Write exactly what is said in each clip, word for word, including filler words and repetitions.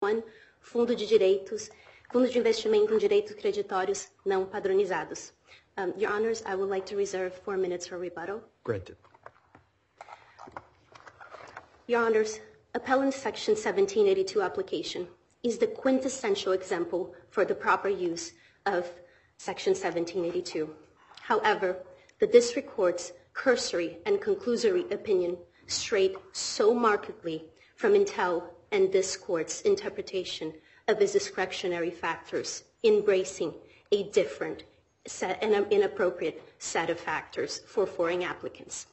one, Fundo de Direitos, Fundo de Investimento em Direitos Creditórios Não Padronizados. Um, Your Honors, I would like to reserve four minutes for rebuttal. Granted. Your Honors, Appellant Section seventeen eighty-two application is the quintessential example for the proper use of Section seventeen eighty-two. However, the District Court's cursory and conclusory opinion strayed so markedly from Intel and this Court's interpretation of its discretionary factors, embracing a different set, an inappropriate set of factors for foreign applicants.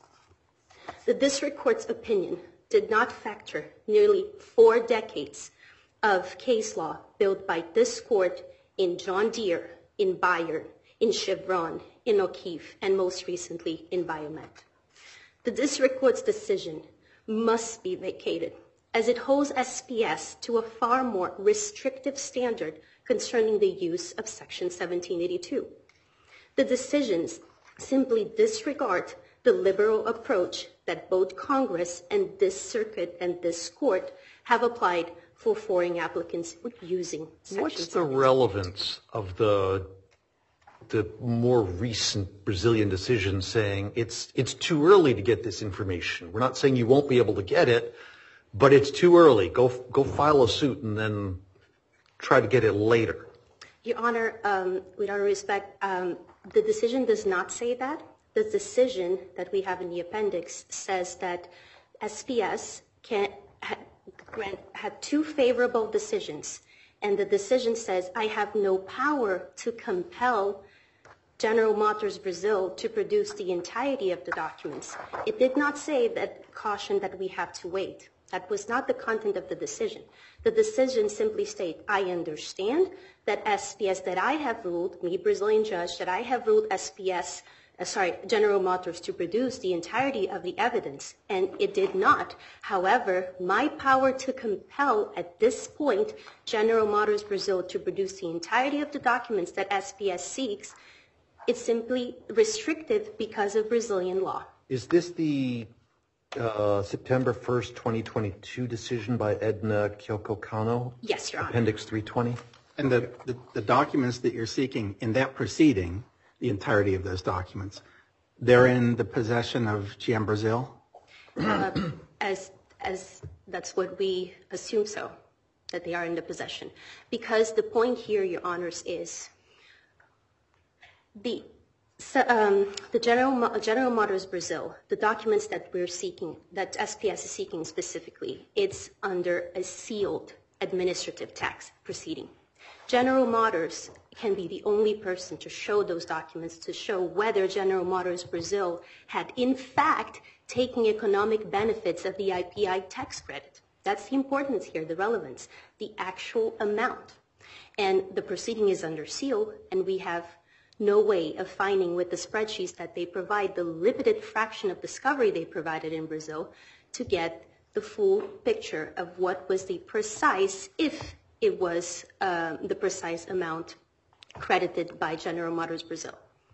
The District Court's opinion did not factor nearly four decades of case law built by this Court in John Deere, in Bayer, in Chevron, in O'Keefe, and most recently in Biomet. The District Court's decision must be vacated as it holds S P S to a far more restrictive standard concerning the use of Section seventeen eighty-two. The decisions simply disregard the liberal approach that both Congress and this circuit and this Court have applied for foreign applicants using Section What's the relevance of the the more recent Brazilian decision saying it's it's too early to get this information? We're not saying you won't be able to get it, but it's too early. Go go file a suit and then try to get it later. Your Honor, um, with all respect, um, the decision does not say that. The decision that we have in the appendix says that S P S can ha, grant, had two favorable decisions, and the decision says, I have no power to compel General Motors Brazil to produce the entirety of the documents. It did not say that caution that we have to wait. That was not the content of the decision. The decision simply states, I understand that S P S, that I have ruled, me, Brazilian judge, that I have ruled S P S, uh, sorry, General Motors to produce the entirety of the evidence, and it did not. However, my power to compel at this point General Motors Brazil to produce the entirety of the documents that S P S seeks, it's simply restricted because of Brazilian law. Is this the uh, September first, twenty twenty-two decision by Edna Kyoko Kano? Yes, Your Honor. Appendix three twenty? And the, the, the documents that you're seeking in that proceeding, the entirety of those documents, they're in the possession of G M Brazil? Uh, as, as that's what we assume so, that they are in the possession. Because the point here, Your Honors, is the So, um, the General, General Motors Brazil, the documents that we're seeking, that S P S is seeking specifically, it's under a sealed administrative tax proceeding. General Motors can be the only person to show those documents, to show whether General Motors Brazil had in fact taken economic benefits of the I P I tax credit. That's the importance here, the relevance, the actual amount. And the proceeding is under seal, and we have no way of finding with the spreadsheets that they provide, the limited fraction of discovery they provided in Brazil, to get the full picture of what was the precise, if it was uh, the precise amount credited by General Motors Brazil.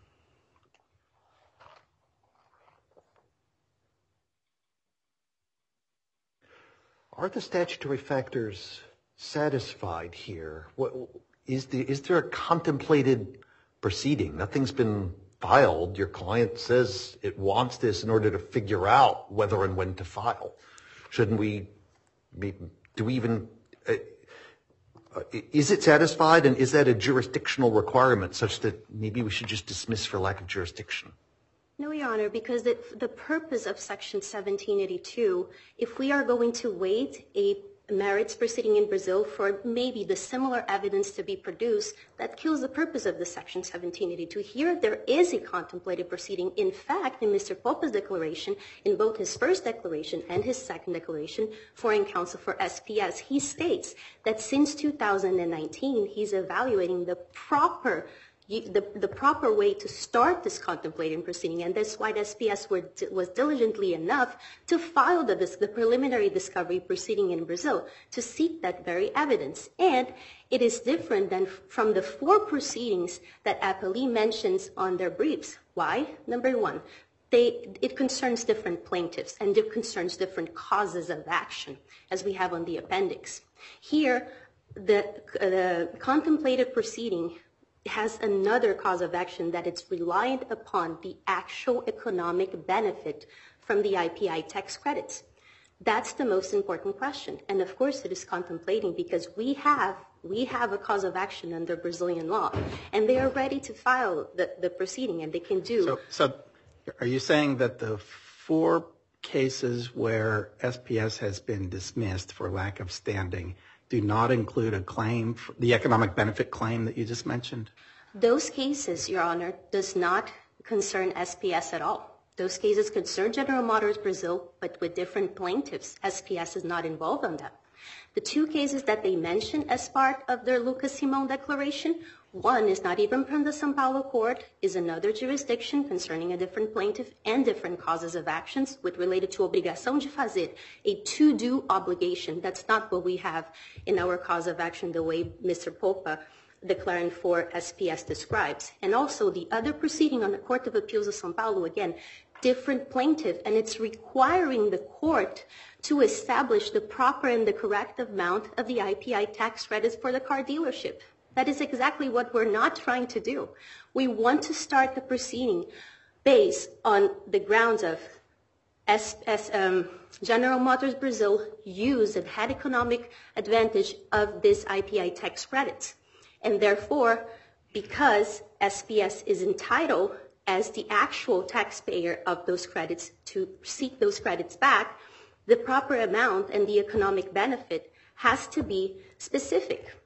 Are the statutory factors satisfied here? What, is, the, is there a contemplated proceeding? Nothing's been filed. Your client says it wants this in order to figure out whether and when to file. Shouldn't we be, do we even, uh, uh, is it satisfied, and is that a jurisdictional requirement such that maybe we should just dismiss for lack of jurisdiction? No, Your Honor, because the, the purpose of Section seventeen eighty-two, if we are going to wait a merits proceeding in Brazil for maybe the similar evidence to be produced, that kills the purpose of the Section seventeen eighty-two. Here, there is a contemplated proceeding. In fact, in Mister Popa's declaration, in both his first declaration and his second declaration, Foreign Counsel for S P S, he states that since two thousand nineteen, he's evaluating the proper The, the proper way to start this contemplating proceeding, and that's why the S P S were, was diligently enough to file the, the preliminary discovery proceeding in Brazil to seek that very evidence. And it is different than from the four proceedings that Appellee mentions on their briefs. Why? Number one, they, it concerns different plaintiffs and it concerns different causes of action, as we have on the appendix. Here, the, the contemplated proceeding has another cause of action that it's reliant upon the actual economic benefit from the I P I tax credits. That's the most important question. And of course it is contemplating because we have we have a cause of action under Brazilian law and they are ready to file the, the proceeding and they can do. So, so are you saying that the four cases where S P S has been dismissed for lack of standing do not include a claim, for the economic benefit claim that you just mentioned? Those cases, Your Honor, does not concern S P S at all. Those cases concern General Motors Brazil, but with different plaintiffs. S P S is not involved on that. The two cases that they mentioned as part of their Lucas Simon declaration, one is not even from the São Paulo court, is another jurisdiction concerning a different plaintiff and different causes of actions with related to obrigação de fazer, a to-do obligation. That's not what we have in our cause of action the way Mister Popa declaring for S P S describes. And also the other proceeding on the Court of Appeals of São Paulo, again, different plaintiff, and it's requiring the court to establish the proper and the correct amount of the I P I tax credits for the car dealership. That is exactly what we're not trying to do. We want to start the proceeding based on the grounds of as, as um, General Motors Brazil used and had economic advantage of this I P I tax credits. And therefore, because S P S is entitled as the actual taxpayer of those credits to seek those credits back, the proper amount and the economic benefit has to be specific.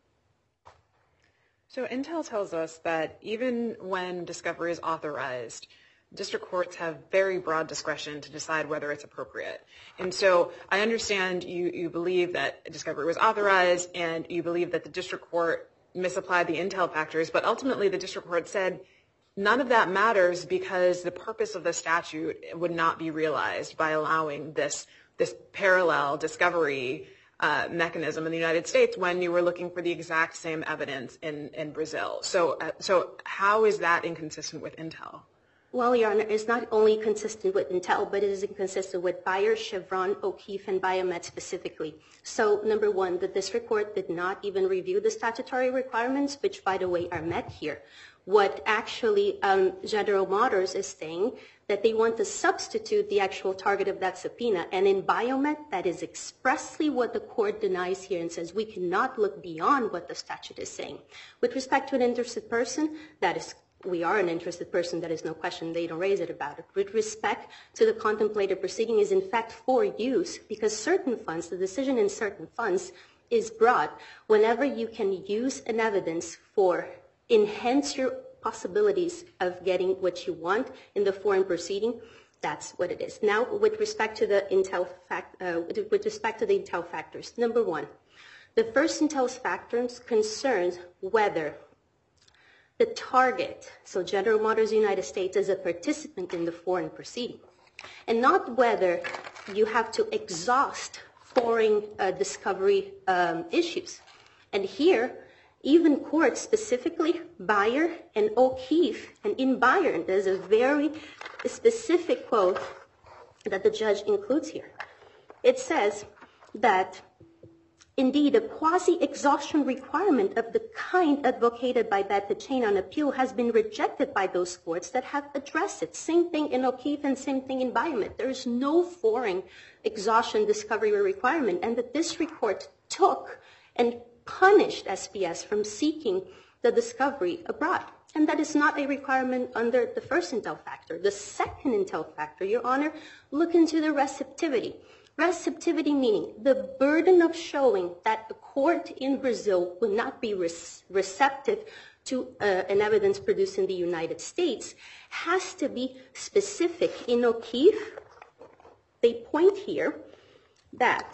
So Intel tells us that even when discovery is authorized, district courts have very broad discretion to decide whether it's appropriate. And so I understand you, you believe that discovery was authorized and you believe that the district court misapplied the Intel factors, but ultimately the district court said none of that matters because the purpose of the statute would not be realized by allowing this, this parallel discovery Uh, mechanism in the United States when you were looking for the exact same evidence in, in Brazil. So, uh, so how is that inconsistent with Intel? Well, Your Honor, it's not only consistent with Intel, but it is inconsistent with Bayer, Chevron, O'Keefe, and Biomet specifically. So, number one, the district court did not even review the statutory requirements, which, by the way, are met here. What actually um, General Motors is saying that they want to substitute the actual target of that subpoena. And in Biomet, that is expressly what the court denies here and says we cannot look beyond what the statute is saying. With respect to an interested person, that is, we are an interested person, that is no question, they don't raise it about it. With respect to the contemplated proceeding is in fact for use because certain funds, the decision in certain funds is broad. Whenever you can use an evidence for enhance your possibilities of getting what you want in the foreign proceeding, that's what it is. Now, with respect to the Intel fact, uh, with respect to the Intel factors, number one, the first Intel's factors concerns whether the target, so General Motors United States, is a participant in the foreign proceeding, and not whether you have to exhaust foreign uh, discovery um, issues. And here, even courts, specifically Bayer and O'Keefe, and in Bayer, there's a very specific quote that the judge includes here. It says that, indeed, a quasi-exhaustion requirement of the kind advocated by Bethlehem on appeal has been rejected by those courts that have addressed it. Same thing in O'Keefe and same thing in Biomet. There is no foreign exhaustion discovery requirement, and the district court took and punished S P S from seeking the discovery abroad. And that is not a requirement under the first Intel factor. The second Intel factor, Your Honor, look into the receptivity. Receptivity meaning the burden of showing that the court in Brazil would not be res- receptive to uh, an evidence produced in the United States has to be specific. In O'Keefe, they point here that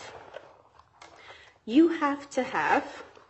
you have to have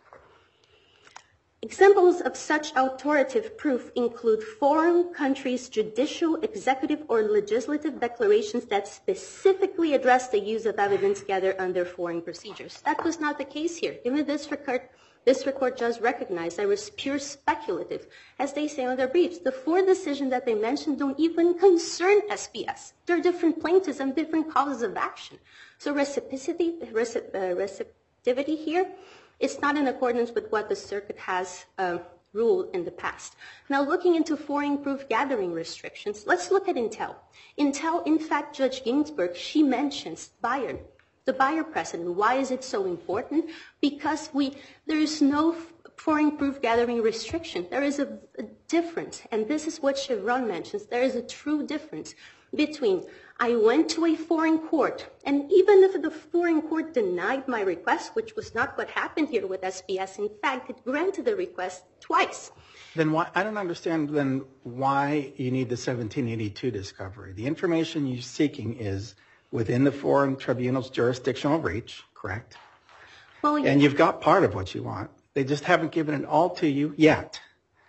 examples of such authoritative proof include foreign countries' judicial, executive, or legislative declarations that specifically address the use of evidence gathered under foreign procedures. That was not the case here. Even this record, this record just recognized that it was pure speculative. As they say on their briefs, the four decisions that they mentioned don't even concern S P S. They're different plaintiffs and different causes of action. So reciprocity, recip, uh, receptivity here It's not in accordance with what the circuit has uh, ruled in the past. Now, looking into foreign proof gathering restrictions, let's look at Intel. Intel, in fact, Judge Ginsburg, she mentions Bayer, the Bayer precedent. Why is it so important? Because we there is no foreign proof gathering restriction. There is a, a difference, and this is what Chevron mentions. There is a true difference between I went to a foreign court, and even if the foreign court denied my request, which was not what happened here with S P S, in fact, it granted the request twice. Then why, I don't understand then why you need the seventeen eighty-two discovery. The information you're seeking is within the foreign tribunal's jurisdictional reach, correct? Well, and you've got part of what you want. They just haven't given it all to you yet.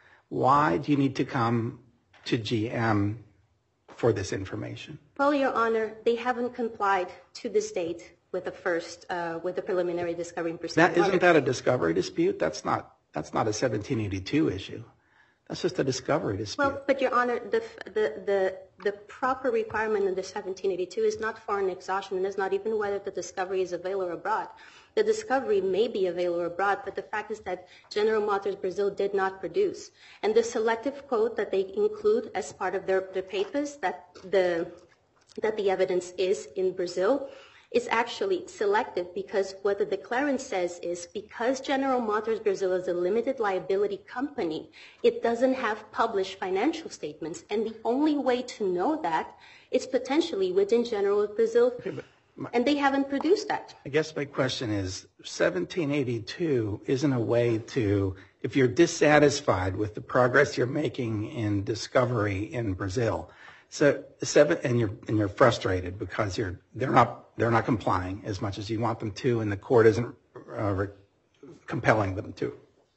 Why do you need to come to G M for this information? Well, Your Honor, they haven't complied to this date with the first, uh, with the preliminary discovery proceeding. That, isn't that a discovery dispute? That's not, that's not a seventeen eighty-two issue. That's just a discovery dispute. Well, but Your Honor, the, the, the, the proper requirement in the seventeen eighty-two is not foreign exhaustion, and it's not even whether the discovery is available or abroad. The discovery may be available abroad, but the fact is that General Motors Brazil did not produce. And the selective quote that they include as part of their, their papers, that the, that the evidence is in Brazil, is actually selective because what the declarant says is because General Motors Brazil is a limited liability company, it doesn't have published financial statements. And the only way to know that is potentially within General Brazil. Okay, My, and they haven't produced that. I guess my question is, seventeen eighty-two isn't a way to, if you're dissatisfied with the progress you're making in discovery in Brazil, so seven, and you're and you're frustrated because you're they're not they're not complying as much as you want them to, and the court isn't uh, re- compelling them to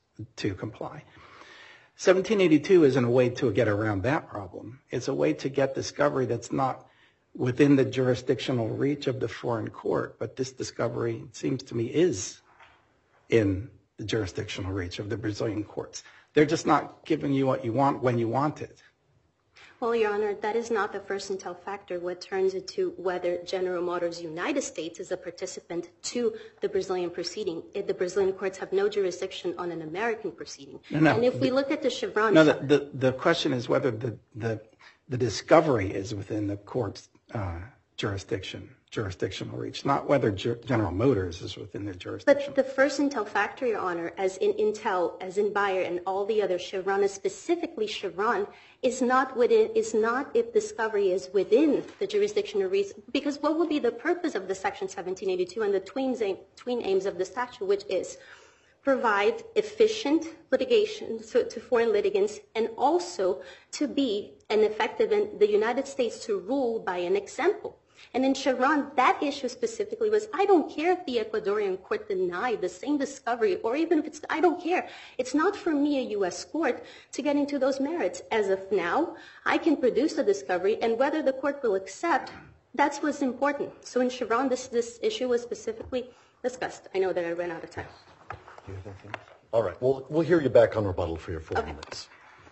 to comply. seventeen eighty-two isn't a way to get around that problem. It's a way to get discovery that's not within the jurisdictional reach of the foreign court, but this discovery, it seems to me, is in the jurisdictional reach of the Brazilian courts. They're just not giving you what you want when you want it. Well, Your Honor, that is not the first Intel factor. What turns it to whether General Motors United States is a participant to the Brazilian proceeding. If the Brazilian courts have no jurisdiction on an American proceeding. No, no, and if the, we look at the Chevron... No, the, the, the question is whether the, the, the discovery is within the court's uh, jurisdiction, jurisdictional reach, not whether G- General Motors is within their jurisdiction. But the first Intel factor, Your Honor, as in Intel, as in Bayer, and all the other Chevron, specifically Chevron, is not within, is not if discovery is within the jurisdictional reach, because what will be the purpose of the Section seventeen eighty-two and the twin, aim, twin aims of the statute, which is provide efficient litigation to, to foreign litigants and also to be an effective in the United States to rule by an example. And in Chevron, that issue specifically was, I don't care if the Ecuadorian court denied the same discovery, or even if it's, I don't care. It's not for me, a U S court, to get into those merits. As of now, I can produce the discovery, and whether the court will accept, that's what's important. So in Chevron, this, this issue was specifically discussed. I know that I ran out of time. All right. Well, we'll hear you back on rebuttal for your four Okay. minutes.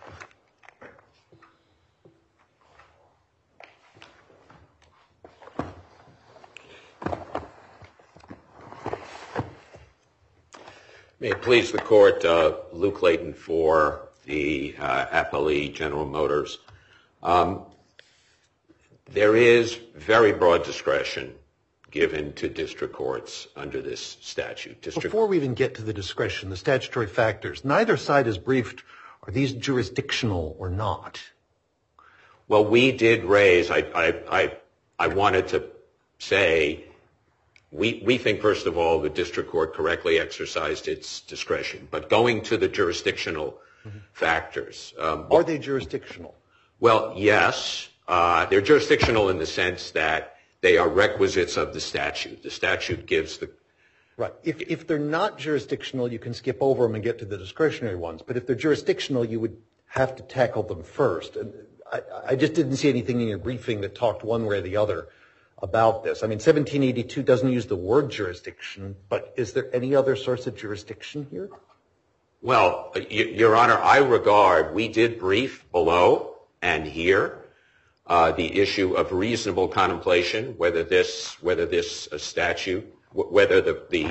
May it please the court, uh, Luke Layton for the uh, appellee, General Motors. Um, there is very broad discretion given to district courts under this statute. District Before we even get to the discretion, the statutory factors, neither side has briefed, are these jurisdictional or not? Well, we did raise, I, I, I, I wanted to say, we, we think, first of all, the district court correctly exercised its discretion. But going to the jurisdictional mm-hmm. factors. Um, are they jurisdictional? Well, yes. Uh, they're jurisdictional in the sense that they are requisites of the statute. The statute gives the... Right. If, if they're not jurisdictional, you can skip over them and get to the discretionary ones. But if they're jurisdictional, you would have to tackle them first. And I, I just didn't see anything in your briefing that talked one way or the other about this. I mean, seventeen eighty-two doesn't use the word jurisdiction, but is there any other source of jurisdiction here? Well, Your Honor, I regard, we did brief below and here uh, the issue of reasonable contemplation, whether this, whether this uh, statute, w- whether the, the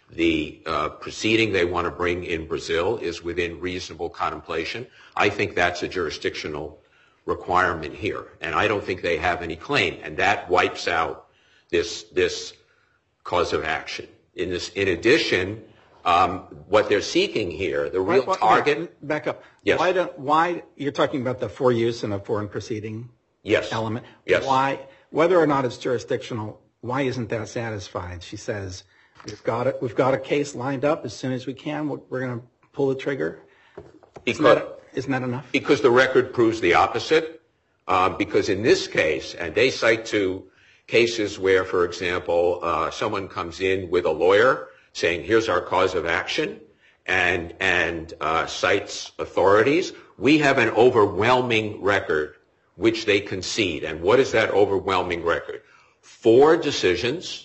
the uh, proceeding they want to bring in Brazil is within reasonable contemplation. I think that's a jurisdictional requirement here, and I don't think they have any claim, and that wipes out this this cause of action. In this, in addition, um, what they're seeking here, the real why, why, target. Back up. Yes. Why don't? Why you're talking about the for use in a foreign proceeding? Yes. Element. Yes. Why, whether or not it's jurisdictional, why isn't that satisfied? She says, we've got it. We've got a case lined up. As soon as we can, we're, we're going to pull the trigger. Because, isn't, that, isn't that enough? Because the record proves the opposite. Um, because in this case, and they cite to cases where, for example, uh, someone comes in with a lawyer saying, here's our cause of action, and and uh, cites authorities. We have an overwhelming record which they concede. And what is that overwhelming record? Four decisions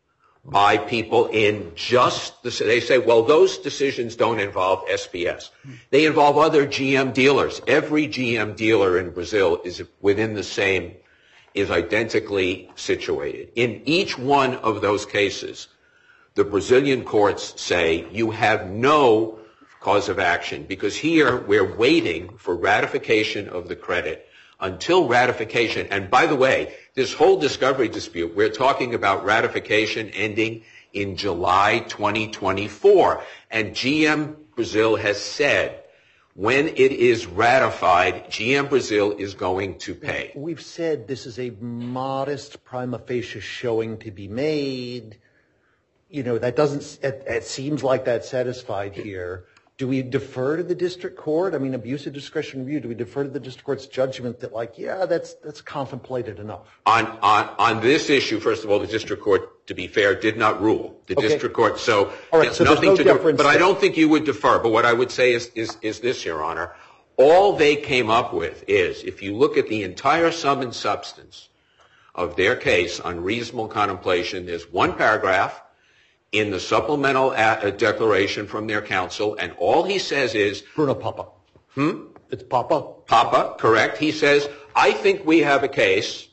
by people in just the, they say, well, those decisions don't involve S P S. They involve other G M dealers. Every G M dealer in Brazil is within the same, is identically situated. In each one of those cases, the Brazilian courts say you have no cause of action, because here we're waiting for ratification of the credit until ratification. And by the way, this whole discovery dispute, we're talking about ratification ending in July twenty twenty-four. And G M Brazil has said when it is ratified, G M Brazil is going to pay. We've said this is a modest prima facie showing to be made. You know, that doesn't, it, it seems like that's satisfied here. Do we defer to the district court? I mean, abuse of discretion review, do we defer to the district court's judgment that, like, yeah, that's that's contemplated enough? On on on this issue, first of all, the district court, to be fair, did not rule. The okay. district court, so all right, it's so nothing no to do. But there. I don't think you would defer. But what I would say is, is is this, Your Honor. All they came up with is, if you look at the entire sum and substance of their case on reasonable contemplation, there's one paragraph in the supplemental a- declaration from their counsel, and all he says is... Bruno Papa. Hmm? It's Papa? Papa, correct. He says, I think we have a case.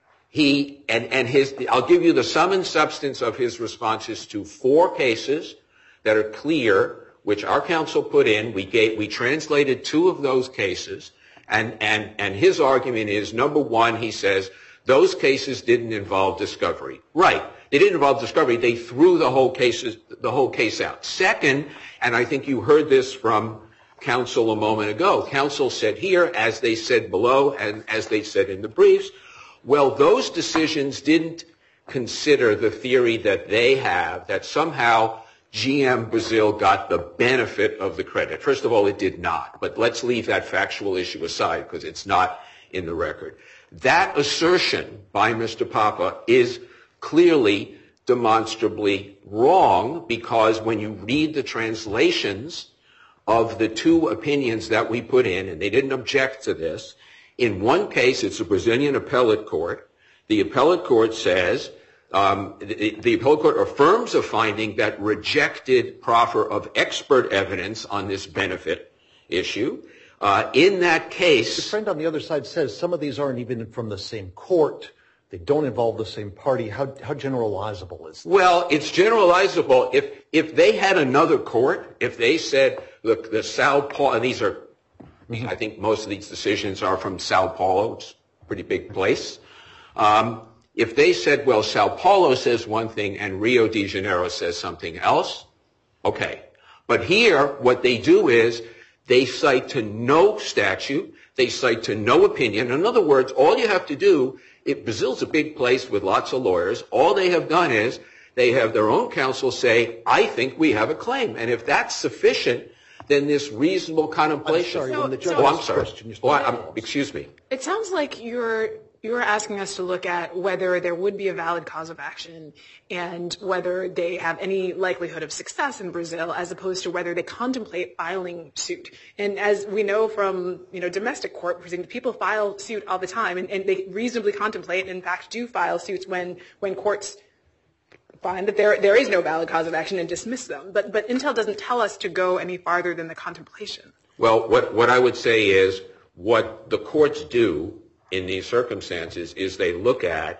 He, and, and his, I'll give you the sum and substance of his responses to four cases that are clear, which our counsel put in. We gave, we translated two of those cases, and, and, and his argument is, number one, he says, those cases didn't involve discovery. Right. They didn't involve discovery. They threw the whole cases, the whole case out. Second, and I think you heard this from counsel a moment ago, counsel said here, as they said below, and as they said in the briefs, well, those decisions didn't consider the theory that they have, that somehow G M Brazil got the benefit of the credit. First of all, it did not. But let's leave that factual issue aside, because it's not in the record. That assertion by Mister Papa is clearly, demonstrably wrong, because when you read the translations of the two opinions that we put in, and they didn't object to this, in one case, it's a Brazilian appellate court. The appellate court says, um, the, the appellate court affirms a finding that rejected proffer of expert evidence on this benefit issue. Uh, in that case... The friend on the other side says some of these aren't even from the same court. They don't involve the same party. How how generalizable is that? Well, it's generalizable. If if they had another court, if they said, look, the Sao Paulo, and these are, mm-hmm. I think most of these decisions are from Sao Paulo. It's a pretty big place. Um, if they said, well, Sao Paulo says one thing and Rio de Janeiro says something else, okay. But here, what they do is they cite to no statute. They cite to no opinion. In other words, all you have to do, if Brazil's a big place with lots of lawyers, all they have done is they have their own counsel say, I think we have a claim. And if that's sufficient, then this reasonable contemplation. I'm sorry, so, when the judge so, oh, I'm sorry. Question, oh, I'm, excuse me. It sounds like you're you're asking us to look at whether there would be a valid cause of action and whether they have any likelihood of success in Brazil, as opposed to whether they contemplate filing suit. And as we know from, you know, domestic court proceedings, people file suit all the time, and, and they reasonably contemplate, and in fact do file suits when when courts find that there there is no valid cause of action and dismiss them. But but Intel doesn't tell us to go any farther than the contemplation. Well, what what I would say is what the courts do in these circumstances is they look at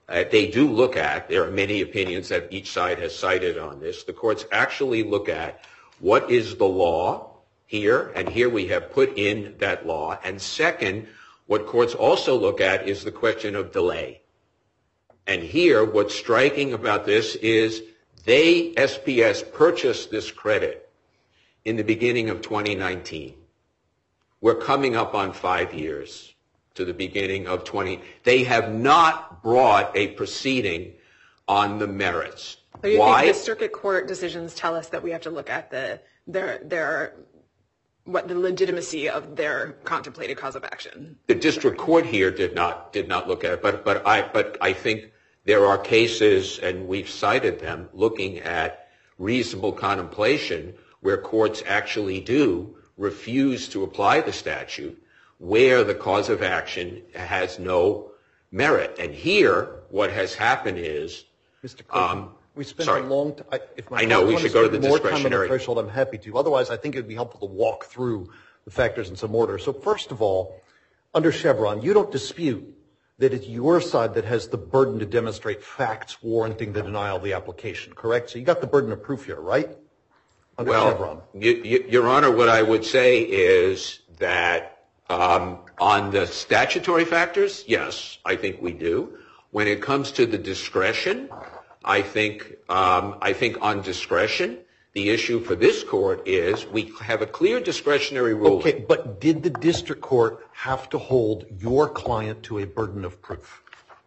uh, they do look at, there are many opinions that each side has cited on this, the courts actually look at what is the law here, and here we have put in that law. And second, what courts also look at is the question of delay. And here, what's striking about this is they, S P S, purchased this credit in the beginning of twenty nineteen. We're coming up on five years to the beginning of twenty. They have not brought a proceeding on the merits. So you Why? think the circuit court decisions tell us that we have to look at the their their what the legitimacy of their contemplated cause of action? The district court here did not did not look at it, but but I but I think there are cases, and we've cited them, looking at reasonable contemplation where courts actually do refuse to apply the statute where the cause of action has no merit. And here, what has happened is, Mister Clayton, um, we spent sorry. a long time. If my I know we should go to the more discretionary. Time on the threshold, I'm happy to. Otherwise, I think it would be helpful to walk through the factors in some order. So, first of all, under Chevron, you don't dispute that it's your side that has the burden to demonstrate facts warranting the denial of the application, correct? So you got the burden of proof here, right? Under well, Chevron. You, you, Your Honor, what I would say is that um, on the statutory factors, yes, I think we do. When it comes to the discretion, I think um, I think on discretion, the issue for this court is we have a clear discretionary ruling. Okay, but did the district court have to hold your client to a burden of proof?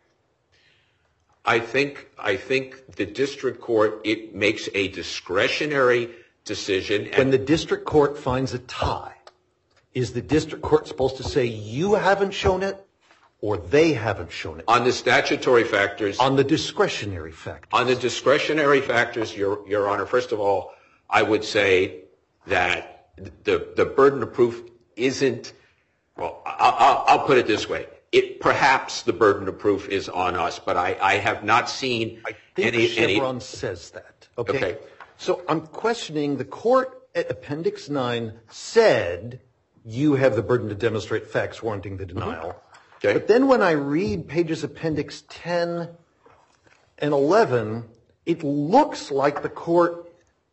I think I think the district court, it makes a discretionary decision. And when the district court finds a tie, is the district court supposed to say you haven't shown it or they haven't shown it? On the statutory factors. On the discretionary factors. On the discretionary factors, Your, Your Honor, first of all, I would say that the, the burden of proof isn't, well, I'll, I'll put it this way. It, perhaps the burden of proof is on us, but I, I have not seen I think any. Chevron any, says that. Okay? Okay. So I'm questioning the court at Appendix nine said you have the burden to demonstrate facts warranting the denial. Mm-hmm. Okay. But then when I read pages Appendix ten and eleven, it looks like the court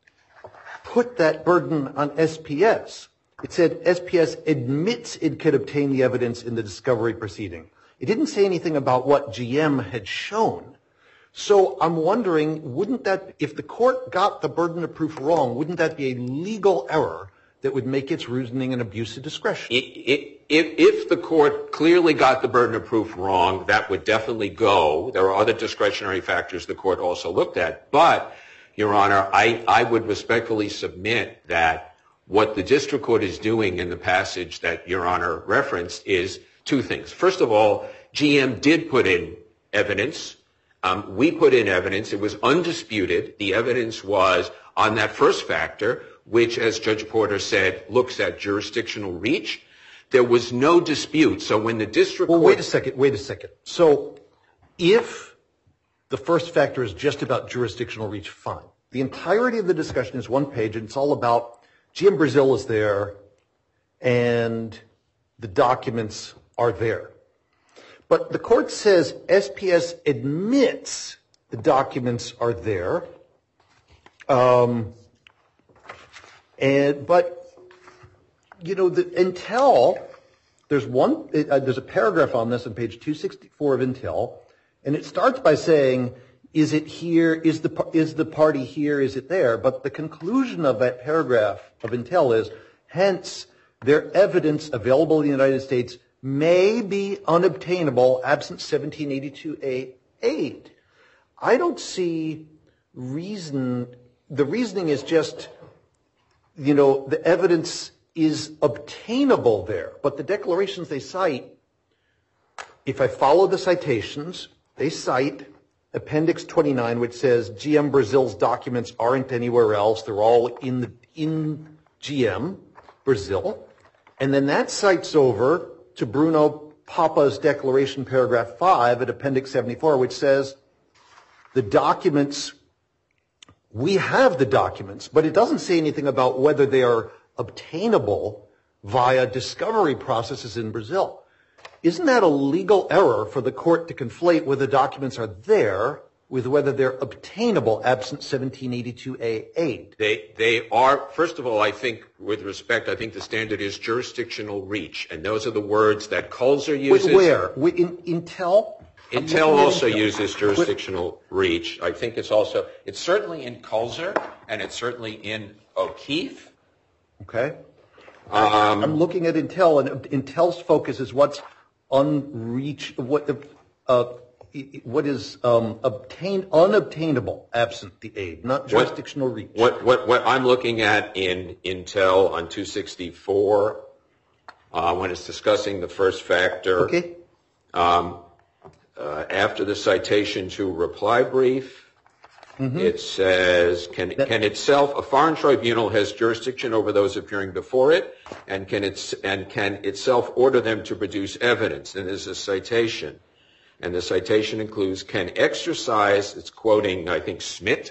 put that burden on S P S. It said S P S admits it could obtain the evidence in the discovery proceeding. It didn't say anything about what G M had shown. So I'm wondering, wouldn't that, if the court got the burden of proof wrong, wouldn't that be a legal error that would make its reasoning an abuse of discretion? It, it, if, if the court clearly got the burden of proof wrong, that would definitely go. There are other discretionary factors the court also looked at. But, Your Honor, I, I would respectfully submit that what the district court is doing in the passage that Your Honor referenced is two things. First of all, G M did put in evidence. Um, we put in evidence. It was undisputed. The evidence was on that first factor, which, as Judge Porter said, looks at jurisdictional reach. There was no dispute. So when the district well, court... wait a second, wait a second. So if the first factor is just about jurisdictional reach, fine. The entirety of the discussion is one page, and it's all about G M Brazil is there, and the documents are there. But the court says S P S admits the documents are there, um, and but you know the Intel. There's one. Uh, there's a paragraph on this on page two sixty-four of Intel, and it starts by saying, "Is it here? Is the is the party here? Is it there?" But the conclusion of that paragraph of Intel is, hence, their evidence available in the United States may be unobtainable absent seventeen eighty-two A eight. I don't see reason. The reasoning is just, you know, the evidence is obtainable there. But the declarations they cite, if I follow the citations, they cite Appendix twenty-nine, which says G M Brazil's documents aren't anywhere else. They're all in the, in G M Brazil. And then that cites over to Bruno Papa's declaration, paragraph five at Appendix seventy-four, which says the documents, we have the documents, but it doesn't say anything about whether they are obtainable via discovery processes in Brazil. isn't that a legal error for the court to conflate whether documents are there with whether they're obtainable absent seventeen eighty-two A eight? They they are, first of all, I think, with respect, I think the standard is jurisdictional reach, and those are the words that Colzer uses. Where? In, Intel? Intel also Intel. uses jurisdictional reach. I think it's also, it's certainly in Colzer, and it's certainly in O'Keefe. Okay. Um, I'm looking at Intel, and Intel's focus is what's unreach, what, uh, what is um, obtained, unobtainable absent the aid, not jurisdictional what, reach. What, what, what I'm looking at in Intel on two sixty-four, uh, when it's discussing the first factor, okay. um, uh, after the citation to reply brief, mm-hmm. it says, can, that, can itself, a foreign tribunal has jurisdiction over those appearing before it, and can, it's, and can itself order them to produce evidence. And there's a citation. And the citation includes, can exercise, it's quoting, I think, Smith,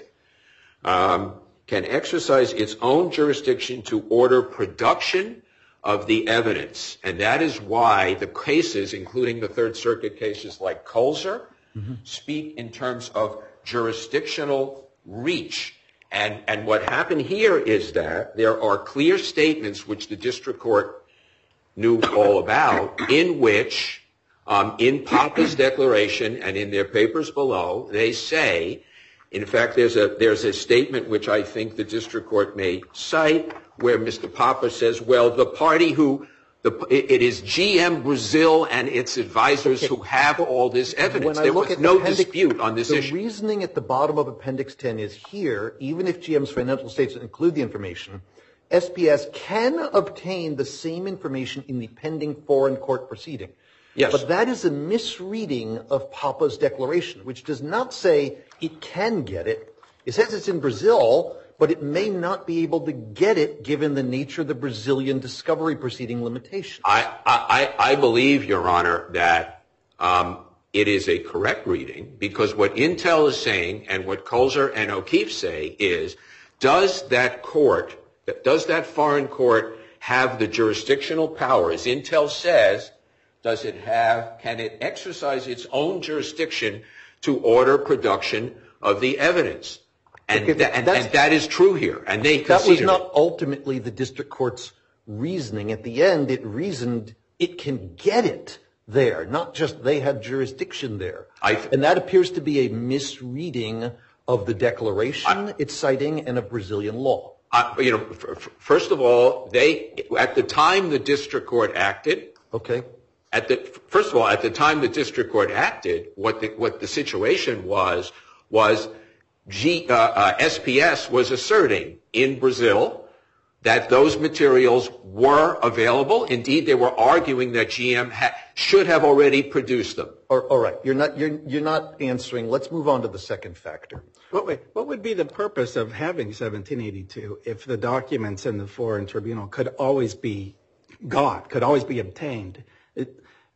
um, can exercise its own jurisdiction to order production of the evidence. And that is why the cases, including the Third Circuit cases like Colzer, mm-hmm. speak in terms of jurisdictional reach. And, and what happened here is that there are clear statements which the district court knew all about, in which Um, in Papa's declaration and in their papers below, they say, in fact, there's a there's a statement which I think the district court may cite where Mister Papa says, well, the party who, the, it is G M Brazil and its advisors okay. who have all this evidence. When I there look was at no appendix, dispute on this the issue. The reasoning at the bottom of Appendix ten is here, even if G M's financial statements include the information, S P S can obtain the same information in the pending foreign court proceeding. Yes. But that is a misreading of Papa's declaration, which does not say it can get it. It says it's in Brazil, but it may not be able to get it given the nature of the Brazilian discovery proceeding limitations. I, I, I believe, Your Honor, that um, it is a correct reading, because what Intel is saying and what Colzer and O'Keefe say is, does that court, does that foreign court have the jurisdictional powers? Intel says, does it have, can it exercise its own jurisdiction to order production of the evidence? And, okay, th- and, and that is true here. And they That was not it. ultimately the district court's reasoning. At the end, it reasoned it can get it there, not just they have jurisdiction there. Th- and that appears to be a misreading of the declaration I, it's citing and of Brazilian law. Uh, you know, f- f- first of all, they, at the time the district court acted, okay. At the, first of all, at the time the district court acted, what the, what the situation was, was G, uh, uh, S P S was asserting in Brazil that those materials were available. Indeed, they were arguing that G M ha- should have already produced them. All, all right. You're not, you're, you're not answering. Let's move on to the second factor. What, wait, what would be the purpose of having seventeen eighty-two if the documents in the foreign tribunal could always be got, could always be obtained? It,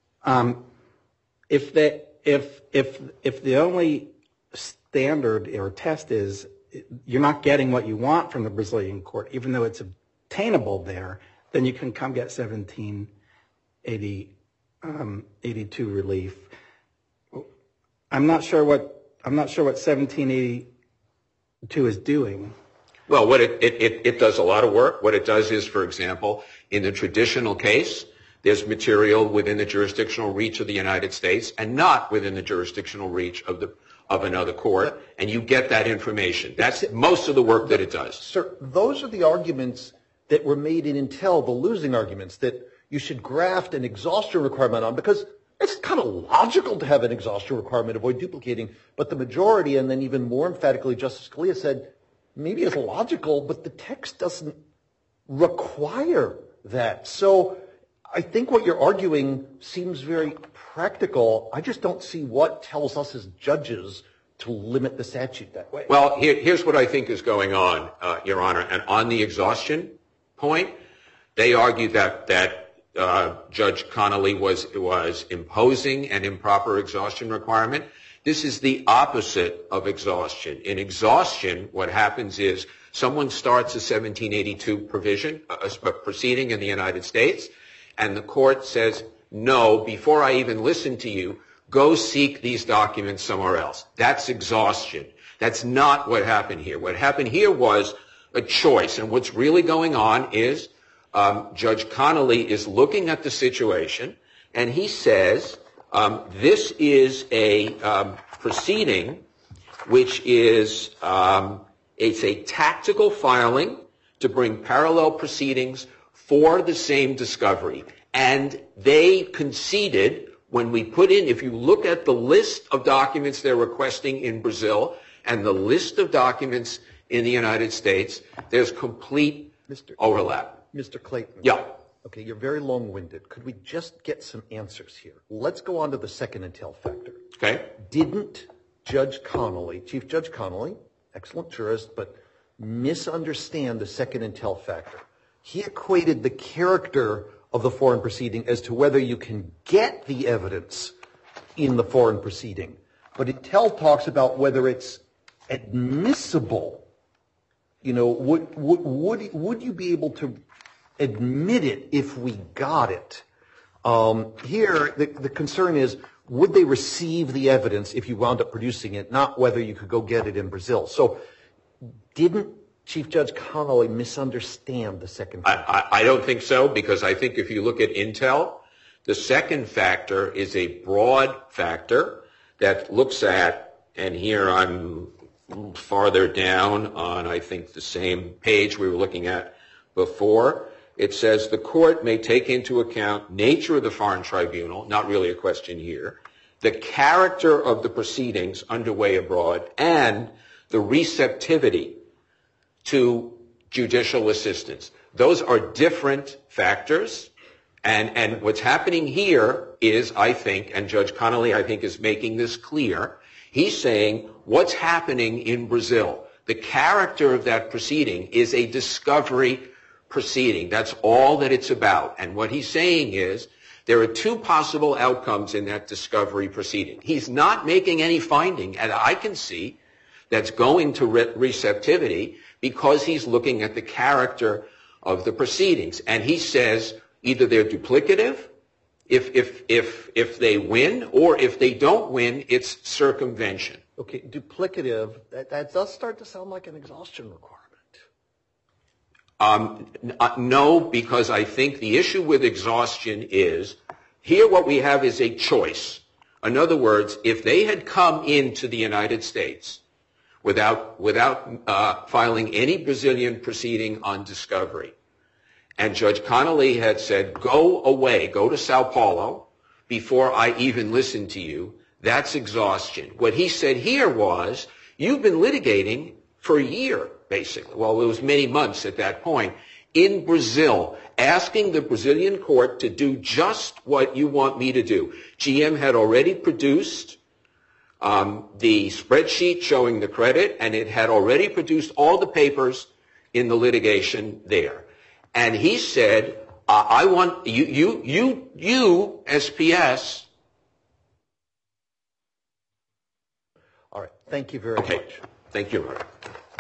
um, if the if if if the only standard or test is you're not getting what you want from the Brazilian court, even though it's obtainable there, then you can come get seventeen eighty-two relief. I'm not sure what I'm not sure what seventeen eighty-two is doing. Well, what it, it, it, it does a lot of work. What it does is, for example, in the traditional case, there's material within the jurisdictional reach of the United States and not within the jurisdictional reach of the of another court, and you get that information. That's most of the work that it does. Sir, those are the arguments that were made in Intel, the losing arguments, that you should graft an exhaustion requirement on, because it's kind of logical to have an exhaustion requirement, avoid duplicating, but the majority, and then even more emphatically, Justice Scalia said, maybe it's logical, but the text doesn't require that. So I think what you're arguing seems very practical. I just don't see what tells us as judges to limit the statute that way. Well, here, here's what I think is going on, uh, Your Honor. And on the exhaustion point, they argue that that uh, Judge Connolly was was imposing an improper exhaustion requirement. This is the opposite of exhaustion. In exhaustion, what happens is someone starts a seventeen eighty-two provision, a, a proceeding in the United States, and the court says, no, before I even listen to you, go seek these documents somewhere else. That's exhaustion. That's not what happened here. What happened here was a choice. And what's really going on is um, Judge Connolly is looking at the situation, and he says um, this is a um, proceeding which is um, it's a tactical filing to bring parallel proceedings for the same discovery. And they conceded when we put in, if you look at the list of documents they're requesting in Brazil and the list of documents in the United States, there's complete Mister overlap. Mister Clayton. Yeah. Okay, you're very long-winded. Could we just get some answers here? Let's go on to the second intel factor. Okay. Didn't Judge Connolly, Chief Judge Connolly, excellent jurist, but misunderstand the second intel factor? He equated the character of the foreign proceeding as to whether you can get the evidence in the foreign proceeding. But intel talks about whether it's admissible. You know, would, would, would, would you be able to admit it if we got it? Um, here, the, the concern is, would they receive the evidence if you wound up producing it, not whether you could go get it in Brazil. So didn't Chief Judge Connolly misunderstand the second factor? I, I, I don't think so, because I think if you look at intel, the second factor is a broad factor that looks at, and here I'm farther down on, I think, the same page we were looking at before. It says the court may take into account nature of the foreign tribunal, not really a question here, the character of the proceedings underway abroad, and the receptivity to judicial assistance. Those are different factors. And, and what's happening here is, I think, and Judge Connolly, I think, is making this clear. He's saying what's happening in Brazil, the character of that proceeding is a discovery proceeding. That's all that it's about. And what he's saying is there are two possible outcomes in that discovery proceeding. He's not making any finding, and I can see, that's going to re- receptivity because he's looking at the character of the proceedings. And he says either they're duplicative if, if, if, if they win, or if they don't win, it's circumvention. Okay, duplicative, that, that does start to sound like an exhaustion requirement. Um, no, because I think the issue with exhaustion is, here what we have is a choice. In other words, if they had come into the United States without, without uh, filing any Brazilian proceeding on discovery, and Judge Connolly had said, go away, go to Sao Paulo before I even listen to you, that's exhaustion. What he said here was, you've been litigating for a year, basically. Well, it was many months at that point, in Brazil, asking the Brazilian court to do just what you want me to do. G M had already produced um, the spreadsheet showing the credit, and it had already produced all the papers in the litigation there. And he said, uh, I want you, you, you, you, S P S. All right, thank you very Okay. much. Thank you, Robert.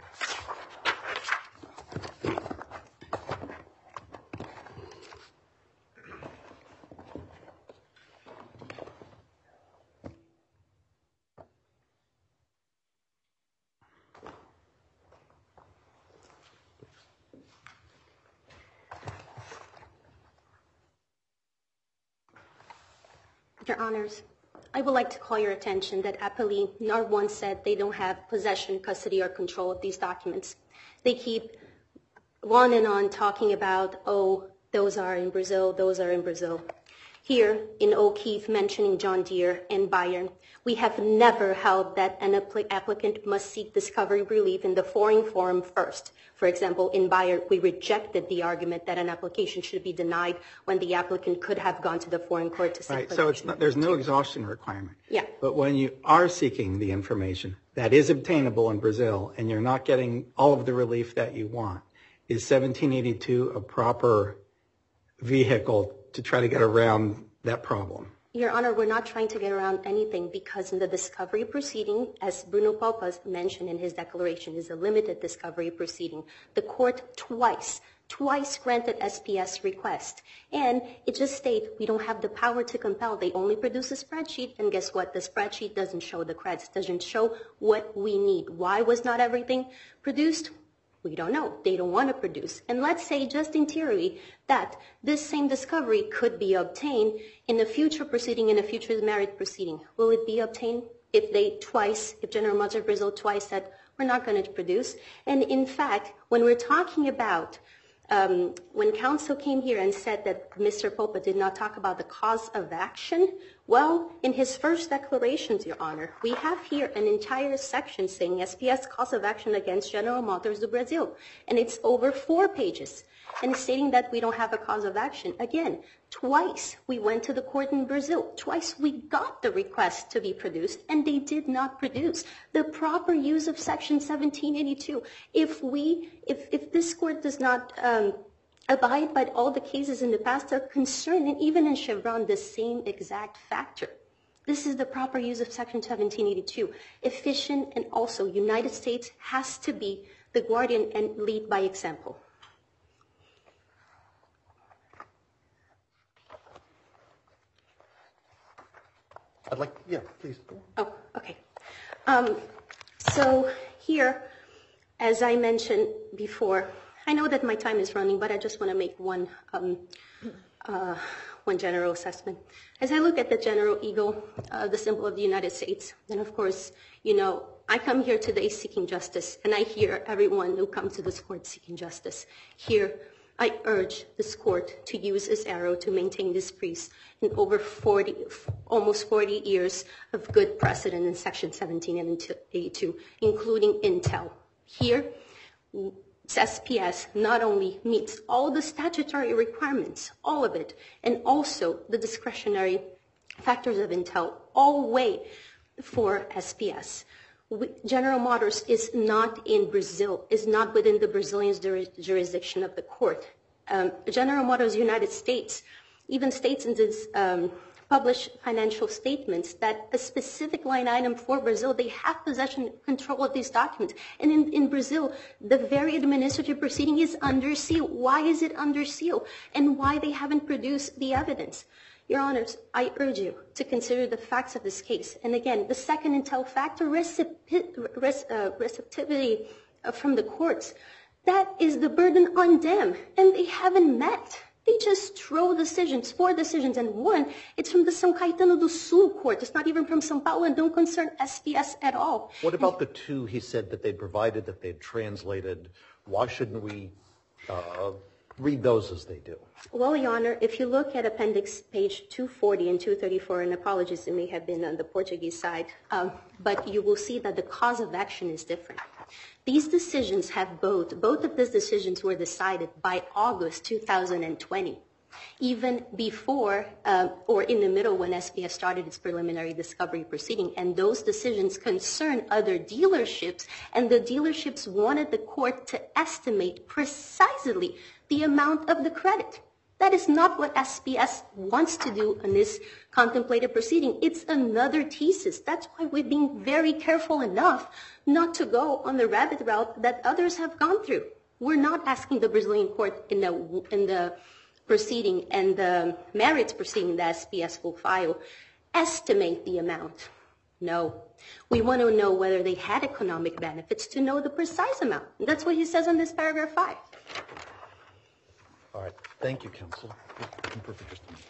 Your Honors, I would like to call your attention that appellee nor once said they don't have possession, custody, or control of these documents. They keep on and on talking about, oh, those are in Brazil, those are in Brazil. Here, in O'Keefe mentioning John Deere and Bayern, we have never held that an applicant must seek discovery relief in the foreign forum first. For example, in Bayern, we rejected the argument that an application should be denied when the applicant could have gone to the foreign court to seek Right, so it's not, there's no exhaustion requirement. Yeah. But when you are seeking the information that is obtainable in Brazil and you're not getting all of the relief that you want, is seventeen eighty-two a proper vehicle to try to get around that problem? Your Honor, we're not trying to get around anything because in the discovery proceeding, as Bruno Palpas mentioned in his declaration, is a limited discovery proceeding. The court twice, twice granted S P S request. And it just states we don't have the power to compel. They only produce a spreadsheet. And guess what? The spreadsheet doesn't show the credits, doesn't show what we need. Why was not everything produced? We don't know. They don't want to produce. And let's say just in theory that this same discovery could be obtained in a future proceeding, in a future merit proceeding. Will it be obtained if they twice, if General Motors Brazil twice said, we're not going to produce? And in fact, when we're talking about, um, when counsel came here and said that Mister Popa did not talk about the cause of action, well, in his first declarations, Your Honor, we have here an entire section saying S P S cause of action against General Motors do Brasil. And it's over four pages. And stating that we don't have a cause of action. Again, twice we went to the court in Brazil. Twice we got the request to be produced, and they did not produce. The proper use of Section seventeen eighty-two. If we, if, if this court does not um, abide by all the cases in the past are concerned, and even in Chevron, the same exact factor. This is the proper use of Section seventeen eighty-two. Efficient, and also United States has to be the guardian and lead by example. I'd like, yeah, please. Oh, okay. Um, so here, as I mentioned before, I know that my time is running, but I just want to make one, um, uh, one general assessment. As I look at the General Eagle, uh, the symbol of the United States, and of course, you know, I come here today seeking justice, and I hear everyone who comes to this court seeking justice. Here, I urge this court to use this arrow to maintain this peace in over forty, almost forty years of good precedent in Section seventeen eighty-two, including Intel. Here, S P S not only meets all the statutory requirements, all of it, and also the discretionary factors of Intel, all weigh for S P S. General Motors is not in Brazil, is not within the Brazilian jurisdiction of the court. Um, General Motors United States even states in its um, published financial statements that a specific line item for Brazil, they have possession and control of these documents. And in, in Brazil, the very administrative proceeding is under seal. Why is it under seal? And why they haven't produced the evidence? Your Honors, I urge you to consider the facts of this case. And again, the second Intel factor, receptivity from the courts, that is the burden on them, and they haven't met. They just throw decisions, four decisions, and one, it's from the São Caetano do Sul court. It's not even from São Paulo and don't concern S P S at all. What about the two he said that they'd provided, that they'd translated? Why shouldn't we uh, read those as they do? Well, Your Honor, if you look at appendix page two forty and two thirty-four, and apologies, it may have been on the Portuguese side, um, but you will see that the cause of action is different. These decisions have both, both of these decisions were decided by August two thousand twenty, even before uh, or in the middle when S P S started its preliminary discovery proceeding. And those decisions concern other dealerships, and the dealerships wanted the court to estimate precisely the amount of the credit. That is not what S P S wants to do in this contemplated proceeding. It's another thesis. That's why we're being very careful enough not to go on the rabbit route that others have gone through. We're not asking the Brazilian court in the, in the proceeding and the merits proceeding that S P S will file estimate the amount. No. We want to know whether they had economic benefits to know the precise amount. And that's what he says in this paragraph five. All right. Thank you, counsel. Perfect. Just a minute.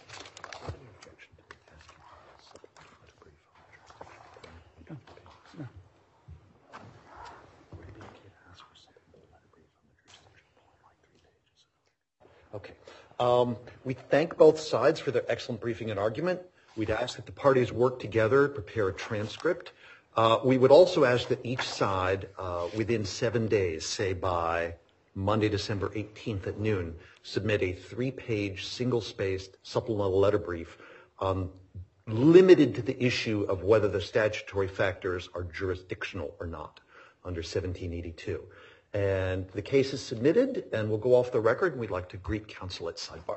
Okay. Um, we thank both sides for their excellent briefing and argument. We'd ask that the parties work together, prepare a transcript. Uh, we would also ask that each side, uh, within seven days, say by Monday, December eighteenth at noon, submit a three-page, single-spaced supplemental letter brief um, limited to the issue of whether the statutory factors are jurisdictional or not under seventeen eighty-two. And the case is submitted, and we'll go off the record, and we'd like to greet counsel at sidebar.